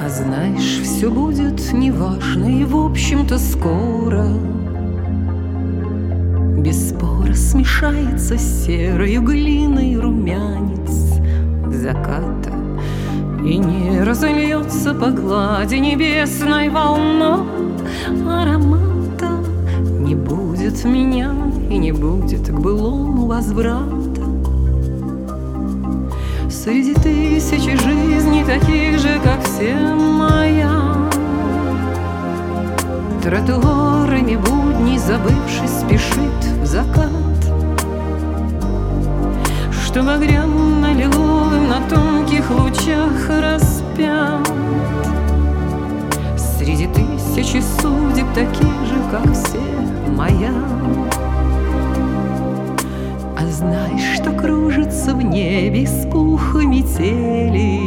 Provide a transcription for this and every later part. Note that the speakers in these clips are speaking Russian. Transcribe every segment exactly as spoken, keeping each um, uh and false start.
А знаешь, все будет неважно и, в общем-то, скоро. Без спора смешается с серою глиной румянец заката, и не разольется по глади небесной волна аромата. Не будет меня и не будет к былому возврата. Среди тысячи жизней, таких же, как все моя, тротуарами будней забывшись, спешит в закат, что багряно-лиловым на тонких лучах распят. Среди тысячи судеб, таких же, как все моя. А знаешь, что кружится в небе с пуха метели?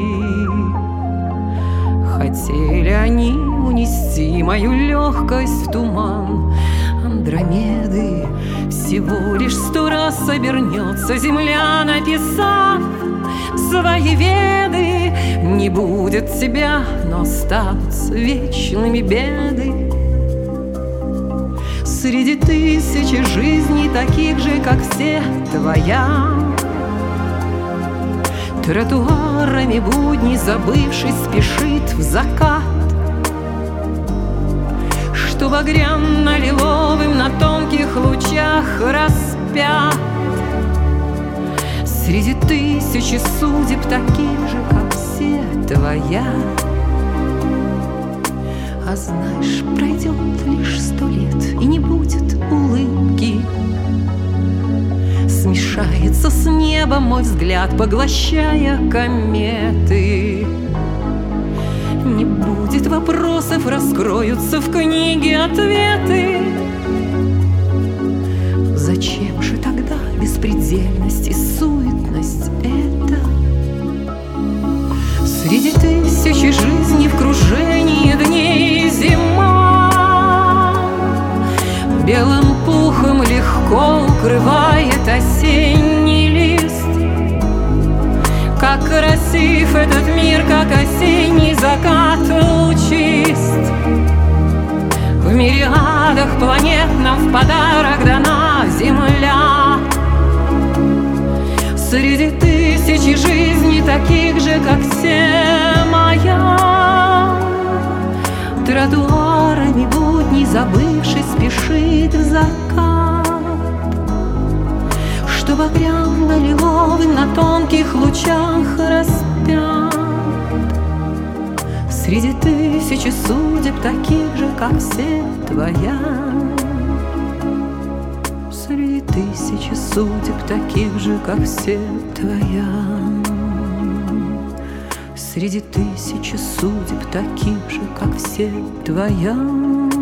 Хотели они унести мою легкость в туман Андромеды. Всего лишь сто раз обернется земля, написав свои веды. Не будет тебя, но останутся вечными беды. Среди тысячи жизней, таких же, как все твоя, тротуарами будней забывшись, спешит в закат, что багряно-лиловым на тонких лучах распят. Среди тысячи судеб, таких же, как все твоя. А знаешь, пройдет лишь сто лет, и не будет улыбки. Смешается с небом мой взгляд, поглощая кометы. Не будет вопросов, раскроются в книге ответы. Зачем же тогда беспредельность и суетность эта? Среди тысячи жизней в кружении дней зима белым пухом легко укрывает осенний лист. Как красив этот мир, как осенний закат лучист. В мириадах планет нам в подарок дана Земля. Среди тысячи жизней, таких же, как все моя, тротуарами будней забывшись, спешит в закат, что багряно-лиловым на тонких лучах распят. Среди тысячи судеб, таких же, как все твоя. Среди тысячи судеб, таких же, как все твоя. Среди тысячи судеб, таких же, как все твоя.